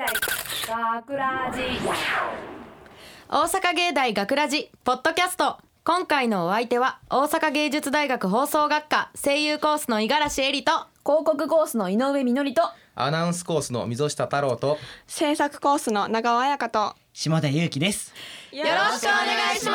学ラジ大阪芸大学ラジポッドキャスト。今回のお相手は大阪芸術大学放送学科声優コースの五十嵐恵里と広告コースの井上みのりとアナウンスコースの溝下太郎と制作コースの長尾彩香と下田裕貴です。 よろしくお願いします。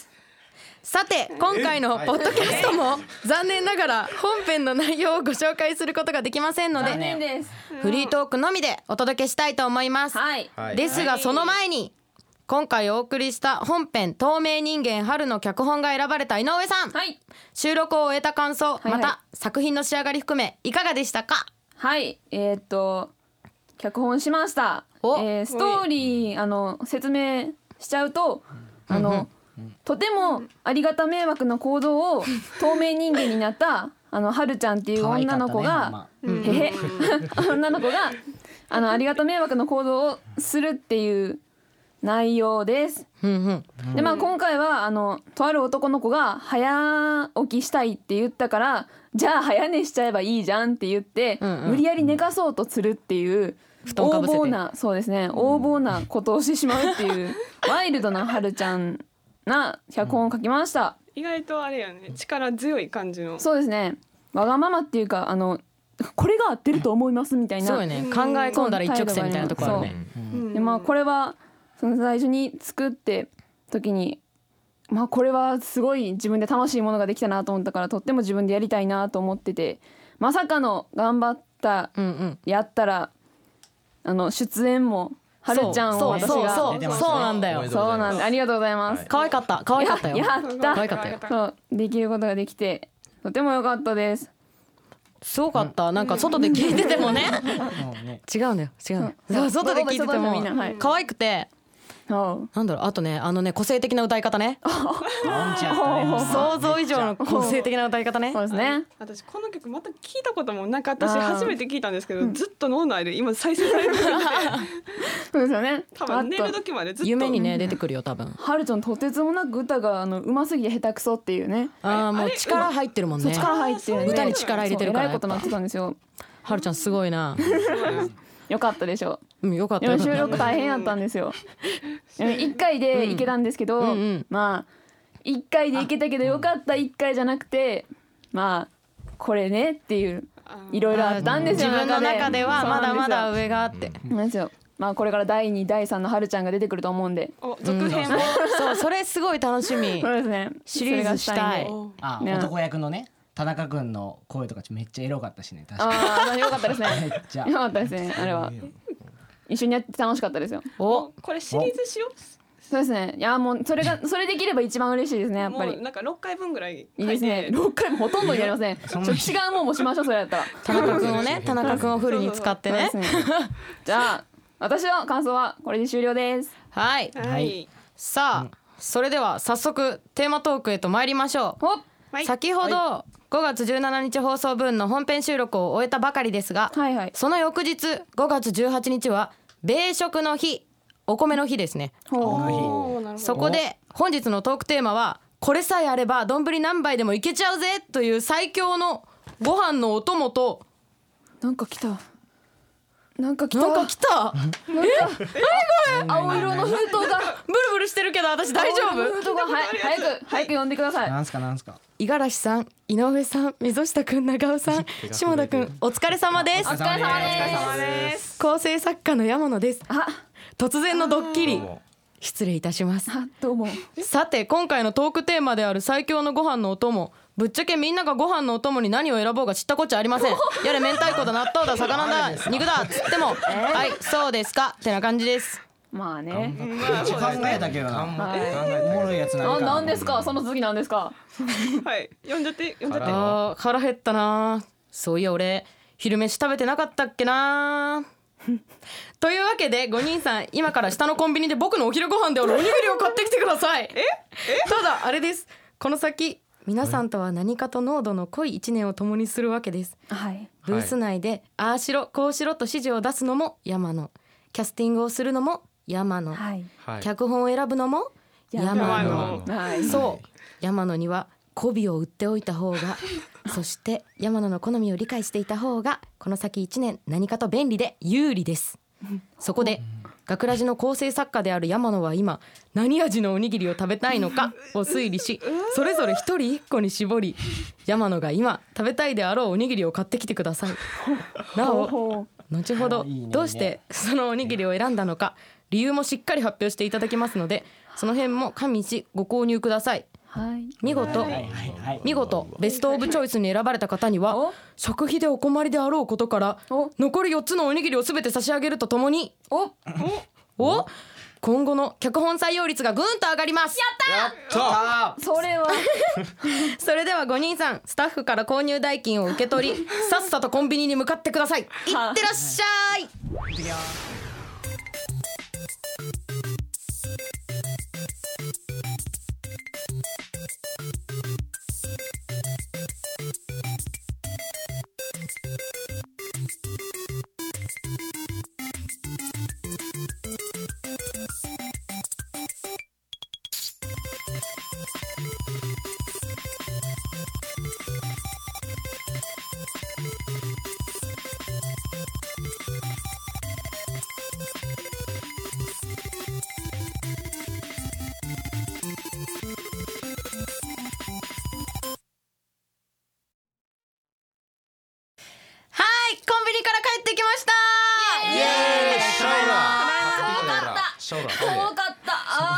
さて今回のポッドキャストも残念ながら本編の内容をご紹介することができませんの残念でです。 フリートークのみでお届けしたいと思います、 はい、 はいですがその前に今回お送りした本編透明人間春の脚本が選ばれた井上さん、 はい、 収録を終えた感想、 はいまた作品の仕上がり含めいかがでしたか？ はい、脚本しました。 おストーリー説明しちゃうととてもありがた迷惑な行動を透明人間になったはるちゃんっていう女の子が、へへ女の子がありがた迷惑な行動をするっていう内容です。で今回はとある男の子が早起きしたいって言ったからじゃあ早寝しちゃえばいいじゃんって言って、無理やり寝かそうとするっていう横暴な横暴なことをしてしまうっていうワイルドなはるちゃんな脚本を書きました。 意外とあれよね、力強い感じの。 そうですね、わがままっていうかこれが合ってると思いますみたいな、 そうよね、考え込んだら一直線みたいなところあるね。 でこれはその最初に作って時にこれはすごい自分で楽しいものができたなと思ったからとっても自分でやりたいなと思ってて、まさかの頑張ったやったら出演もはるちゃんを私がそうなんだよ。 そうなんでありがとうございます。 可愛かったよ。 やった可愛かったよ。 そうできることができてとても良かったです。 すごかった。なんか外で聞いててもね違うんだよそう外で聞いてても可愛くて、なんだろう、あとね個性的な歌い方ね想像以上の個性的な歌い方ね。 そうですね。 私この曲また聞いたこともなんか私初めて聞いたんですけど、ずっと脳内で今再生されてるんでそうですよね。 多分寝る時までずっと夢にね出てくるよ多分。 はるちゃんとてつもなく歌がうますぎて下手くそっていうね。 もう力入ってるもんね。 力入ってるね。 歌に力入れてるからえらいことになってたんですよ。 はるちゃんすごいな。 よかったでしょ。 よかった。 収録大変やったんですよ。1回で行けたんですけど、1回で行けたけどよかった1回じゃなくてこれねっていういろいろあったんですよ。 自分の中ではまだまだ上があってなんですよ。これから第2第3のはるちゃんが出てくると思うんで、 続編もそうそれすごい楽しみ。 そうですね。 シリーズしたい。 男役のね田中くんの声とかめっちゃエロかったしね。確かによかったですね。 めっちゃよかったですね。あれは一緒にやって楽しかったですよ。 これシリーズしよう。 そうですね。いやもうそれできれば一番嬉しいですね。やっぱりもうなんか6回分ぐらいいいですね。6回もほとんどやりません。違うもんもしましょう。それやったら田中くんをフルに使ってね。 じゃあ私の感想はこれで終了です。 はい、さあそれでは早速テーマトークへと参りましょう。先ほど5月17日放送分の本編収録を終えたばかりですが、その翌日5月18日は米食の日、お米の日ですね。そこで本日のトークテーマはこれさえあれば丼何杯でもいけちゃうぜという最強のご飯のお供と、 なんか来た青色の封筒がブルブルしてるけど私大丈夫？ 封筒が早く読んでください。 なんすか五十嵐さん、井上さん、溝下くん、長尾さん、下田くん、お疲れ様です。 お疲れ様です。 構成作家の山野です。突然のドッキリ失礼いたします。 どうも。 さて今回のトークテーマである最強のご飯のお供、ぶっちゃけみんながご飯のお供に何を選ぼうが知ったこっちゃありません。やれ明太子だ納豆だ魚だ肉だっつってもはいそうですかってな感じです。 まあね。 考えたけどな。おもろいやつなんか。 なんですかその次なんですか。 はい読んじゃって腹減ったな。そういや俺昼飯食べてなかったっけな。というわけで5人さん今から下のコンビニで僕のお昼ご飯であるおにぎりを買ってきてください。ただあれです、この先皆さんとは何かと濃度の濃い1年を共にするわけです。ブース内でああしろこうしろと指示を出すのも山野、キャスティングをするのも山野、脚本を選ぶのも山野、そう山野には媚びを売っておいた方がそして山野の好みを理解していた方がこの先1年何かと便利で有利です。 そこで学ラジの構成作家である山野は今何味のおにぎりを食べたいのかを推理し、それぞれ一人一個に絞り、山野が今食べたいであろうおにぎりを買ってきてください。なお後ほどどうしてそのおにぎりを選んだのか理由もしっかり発表していただきますので、その辺も加味しご購入ください。 はい。 見事ベストオブチョイスに選ばれた方にはお食費でお困りであろうことから残り4つのおにぎりを全て差し上げるとともに今後の脚本採用率がぐんと上がります。 それはそれでは5人さん、スタッフから購入代金を受け取りさっさとコンビニに向かってください。いってらっしゃい。コンビニから帰ってきました。 イエーイ。シャオラ。 遠かった。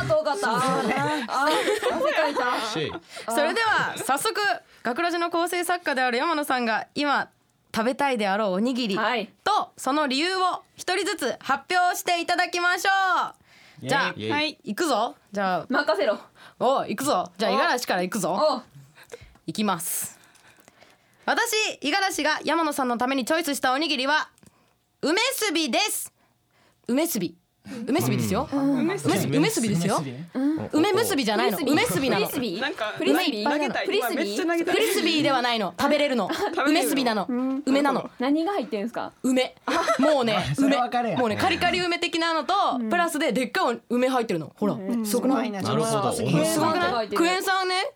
遠かった。汗かいた。 それでは早速学ラジの構成作家である山野さんが今食べたいであろうおにぎりとその理由を一人ずつ発表していただきましょう。じゃあ行くぞ。じゃあ任せろ。 行くぞ。じゃあ五十嵐から行くぞ。行きます。私五十嵐が山野さんのためにチョイスしたおにぎりは梅すびです。梅すびですよ。梅すびですよ。梅結びじゃないの。梅すびなの。 なんかフリスビー投げたい。 フリスビーめっちゃ投げたい。 フリスビーではないの。食べれるの。梅すびなの。梅なの。 何が入ってるんですか。 梅。もうねそれ分かるやんもうねカリカリ梅的なのとプラスででっかい梅入ってるの。ほらすごくない？ なるほど。 すごくない？クエン酸ね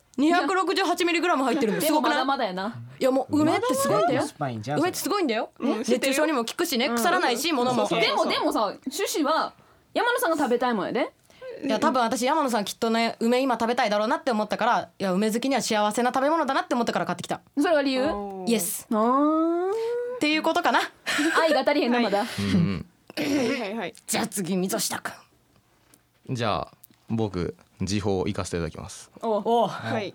268mg 入ってるの。すごくない？ まだまだやな。 いやもう梅ってすごいんだよ。梅ってすごいんだよ。熱中症にも効くしね、腐らないし物も。 でもさ、趣旨は山野さんが食べたいもんやで。 いや多分私山野さんきっとね梅今食べたいだろうなって思ったから、いや梅好きには幸せな食べ物だなって思ったから買ってきた。 それが理由？ イエスあっていうことかな。 愛が足りへんなまだ。 はいじゃあ次溝下くん。 じゃあ僕時報行かせていただきます。 はい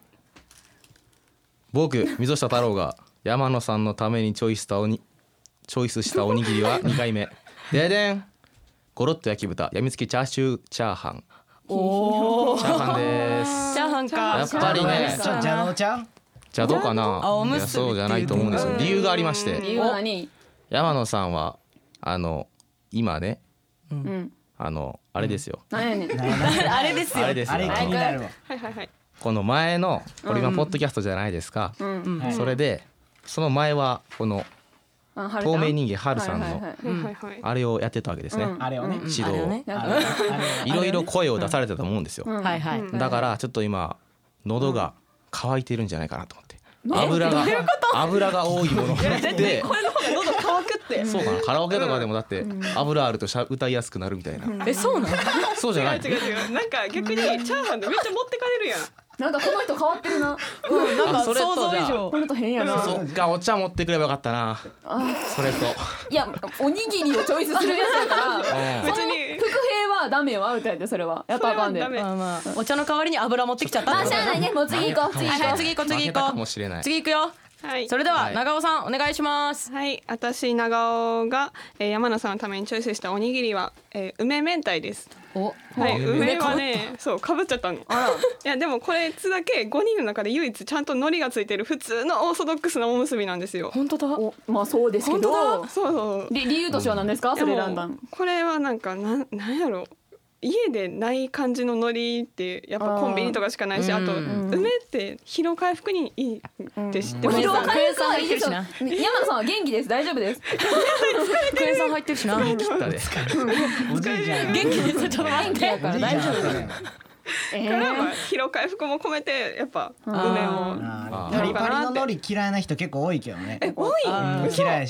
僕溝下太郎が山野さんのためにチョイスしたおにぎりは2回目。ででん、ゴロッと焼き豚やみつきチャーシューチャーハン。チャーハンです。 チャーハンか。 やっぱりね、 じゃのちゃんじゃあどうかな。 おむすびいやそうじゃないと思うんですよ。理由がありまして、 理由は何？ 山野さんは今ね、 うん。 あれですよ。 何やねん。 あれですよ。 あれですよ。 あれ気になるわ。 はいこの前のこれ今ポッドキャストじゃないですか。それでその前はこの透明人間春さんのはいあれをやってたわけですね。 あれをね。 指導をね。 いろいろ声を出されてたと思うんですよ。 はいはい。 だからちょっと今喉が渇いてるんじゃないかなと思って。油が多いものを食ってこれの方が喉乾くって。 そうかな、カラオケとかでもだって油あると歌いやすくなるみたいな。 そうなの？ そうじゃない。 違うなんか逆にチャーハンでめっちゃ持ってかれるやん。 なんかこの人変わってるな。 なんかそれと想像以上。 この人変やな。 そっか、お茶持ってくればよかったな。それといやおにぎりをチョイスするやつだから。 別に伏兵はダメよ、アウトやでそれは。やったらあかんで。 それはダメまあお茶の代わりに油持ってきちゃった。 まあしゃあないね。もう次行こう。次行こう。 次行こう負けたかもしれない。 次行くよ。 はいそれでははい長尾さんお願いします。 はい私長尾が山野さんのためにチョイスしたおにぎりは梅明太です。 おはい梅はねそうかぶっちゃったの。いやでもこれつだけ5人の中で唯一ちゃんと海苔がついてる普通のオーソドックスなおむすびなんですよ。 本当だ。 まあそうですけど。 そう理由としては何ですか？それ選んだん。 これはなんかなんやろ家でない感じの海苔ってやっぱコンビニとかしかないし、あと梅って疲労回復にいいって知ってます疲労か？ 回復はいいですよ。山野さんは元気です。大丈夫です。 クエン酸入ってるしな。 切ったで。 おじいちゃん。 元気です。ちょっと待って。 おじいちゃん大丈夫。 からまあ疲労回復も込めてやっぱ梅をパリパリの海苔嫌いな人結構多いけどね。 多い嫌いやし。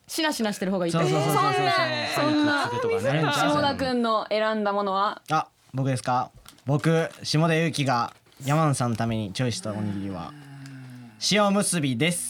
しなしなしてる方がいいってそうそうそうそうそんなそれとかね下田くんの選んだものはあ、僕ですか。僕下田裕貴が山野さんのためにチョイスしたおにぎりは塩むすびです。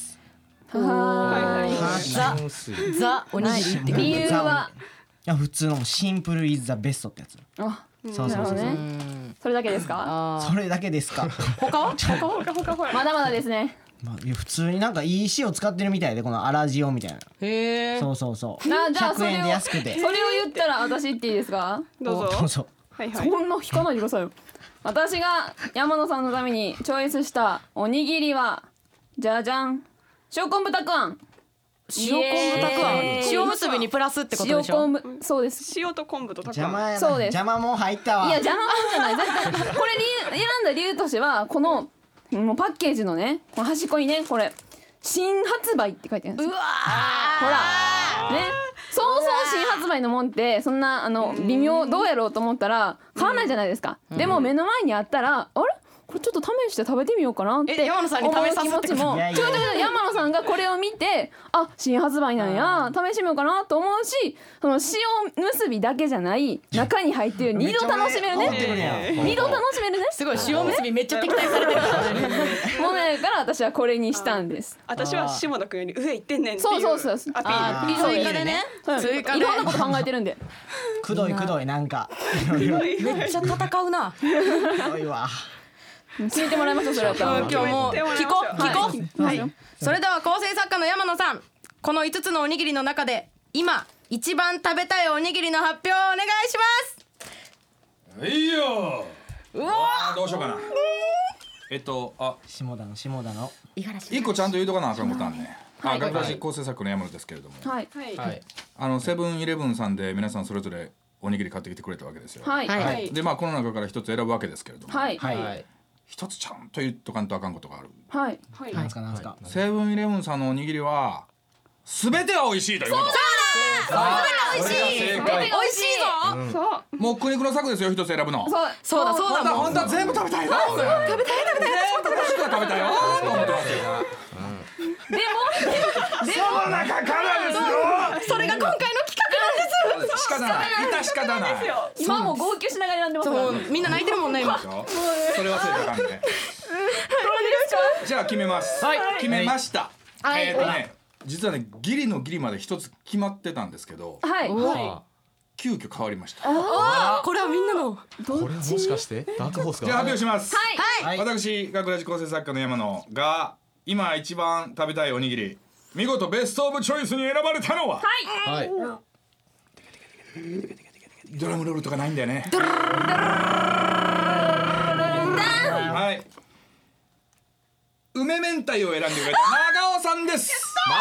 ザおにぎりって理由は、 いや普通のシンプルイズザベストってやつ。 あ、 そうそうそうそう。 それだけですか？ それだけですか。 他はまだまだですね。 まあ、いや普通になんかいい塩使ってるみたいで、この粗塩みたいな。 へえそうそうそう。 じゃあそ 100 れを円で安くて。 それを言ったら私言っていいですか？ どうぞ。 そうそう。 はいはい。 そんな引かないでくださいよ。私が山野さんのためにチョイスしたおにぎりはじゃじゃん、塩昆布たくあん。 塩昆布たくあん、 イエーイ塩むすびにプラスってこと塩でしょ。 昆布、そうです。 塩と昆布とたくあん。 邪魔やな。 そうです邪魔も入ったわ。 いや邪魔もんじゃない。絶対これ選んだ理由としてはこのもうパッケージのね、この端っこにね、これ新発売って書いてあるんですよ。ほらね、そうそう新発売のもんってそんな微妙どうやろうと思ったら買わないじゃないですか。でも目の前にあったらあれこれちょっと試して食べてみようかなって山野さんに試さすってこと？ 思う気持ちもいやいやいや違う山野さんがこれを見てあ新発売なんや試してみようかなと思うし、その塩むすびだけじゃない中に入ってる2度楽しめるね、2度楽しめるねすごい塩むすびめっちゃ敵対されてるものやから私はこれにしたんです。 私は下田くんより上行ってんねんっていうそうそうそうアピール。 追加でね、追加でいろんなこと考えてるんで。 くどいくどいなんか。 めっちゃ戦うな。 くどいわ。 聞いてもらいましょうそれやったら。 今日も聞こう聞こう。 はい。 それでは構成作家の山野さん、この5つのおにぎりの中で今一番食べたいおにぎりの発表をお願いします。 いいよ。 うわどうしようかな。 下田の。 一個ちゃんと言うとかなあかんことあんね。学ラジ構成作家の山野ですけれども、 はいはいセブンイレブンさんで皆さんそれぞれおにぎり買ってきてくれたわけですよ。 はいはいはい。 でこの中から一つ選ぶわけですけれども、 はいはい一つちゃんと言っとかんとあかんことがある。 はい。 はい。 なんすかなんすか。 セブンイレブンさんのおにぎりはすべてが美味しいということ。 美味しい正解。 美味しいぞ。 そう。 もう苦肉の策ですよ、一つ選ぶの。 そうそうだそうだも本当は全部食べたいよ。食べたい全部食べたいよと思ってますよ。その中からですよ。 それが今回の企画なんです。 仕方ない。致し方ない。 今も号泣しながら選んでますからそうみんな泣いてるもんね今。 それ忘れたらあかんね。じゃあ決めます。決めました。実はねギリのギリまで一つ決まってたんですけど、 はい急遽変わりました。 これはみんなの。 これもしかしてダークホースがじゃあ発表します。 はい。 私学ラジ構成作家の山野が今一番食べたいおにぎり、見事ベストオブチョイスに選ばれたのは、 はいドラムロールとかないんだよね。はい梅明太を選んでくれた長尾さんです。 マ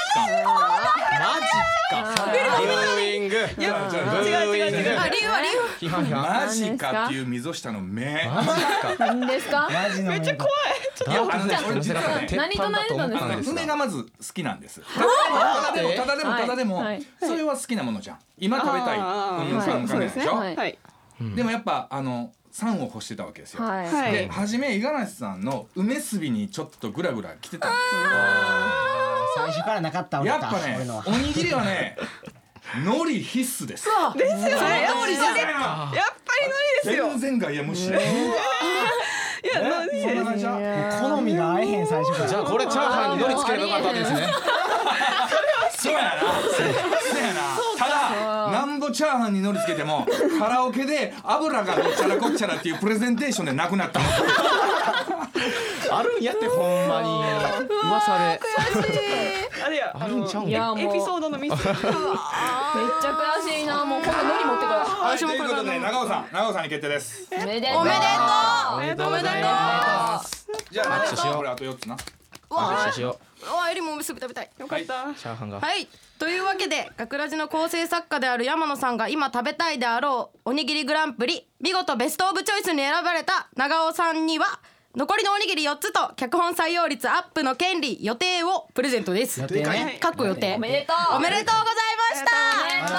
ジかブーイング違う理由は批判批判マジかっていう溝下の目。 何ですか？ マジのめっちゃ怖い。 いや俺実はね何と何だったんですか？ 梅がまず好きなんです。ただでもはいそれは好きなものじゃん。今食べたい3関連でしょ。 はいはい。 でもやっぱ3を欲してたわけですよ。 はいはいで初め五十嵐さんの梅すびにちょっとグラグラ来てたんで最初からなかったすよ。やっぱね俺のはおにぎりはね海苔必須です。 ですよね。やっぱりノリですよ。 全然外野無視。 いやノリそんな感じじゃん。 好みが合えへん最初から。 じゃあこれチャーハンに海苔つければよかったわけですね。 そうやな。ただなんぼチャーハンに海苔つけてもカラオケで油がごっちゃらごっちゃらっていうプレゼンテーションでなくなったの。 あるんやってほんまに噂であれやあるんちゃうんいやもうエピソードのミス。 めっちゃ悔しいな。もう今度ノリ持ってくる。 はいということで長尾さんに決定です。 おめでとう。 おめでとう。 おめでとうございまじゃあ握手しようこれあと4つな。 握手しよエリもおむすび食べたい。 よかった。 うチャーハンがはい、というわけで学ラジの構成作家である山野さんが今食べたいであろうおにぎりグランプリ見事ベストオブチョイスに選ばれた長尾さんには残りのおにぎり4つと脚本採用率アップの権利予定をプレゼントです。 予定ね。 かっこ予定おめでとう。 おめでとうございました。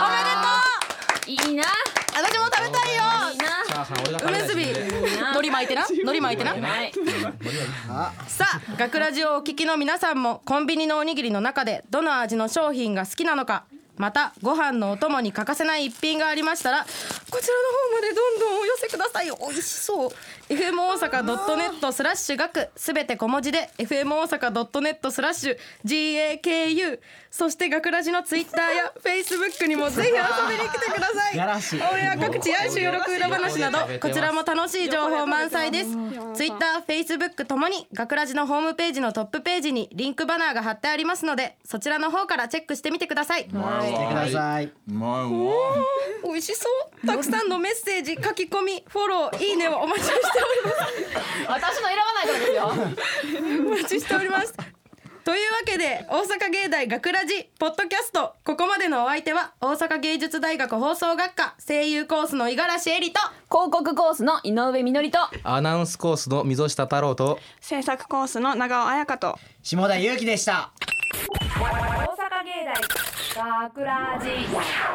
おめでとう。 いいな。 私も食べたいよ。 いいな。 チャーハン俺が食べない梅すびしね海苔巻いてな海苔巻いてな。 はいさあ学ラジをお聞きの皆さんもコンビニのおにぎりの中でどの味の商品が好きなのか、またご飯のお供に欠かせない一品がありましたらこちらの方までどんどんお寄せください。美味しそう。 FM 大阪 .net/学すべて小文字で FM 大阪 .net/GAKU そして学ラジのツイッターやフェイスブックにもぜひ遊びに来てください。 やらしい。 オンエア各地や収録裏話などこちらも楽しい情報満載です。ツイッター、フェイスブックともに学ラジのホームページのトップページにリンクバナーが貼ってありますのでそちらの方からチェックしてみてください。 してください。 うまいわ。 美味しそう。たくさんのメッセージ、書き込み、フォロー、いいねをお待ちしております私の選ばないからですよお待ちしておりますというわけで大阪芸大学ラジポッドキャスト、ここまでのお相手は大阪芸術大学放送学科声優コースの五十嵐恵里と広告コースの井上みのりとアナウンスコースの溝下太郎と制作コースの長尾彩香と下田裕貴でした。 大阪芸大学ラジ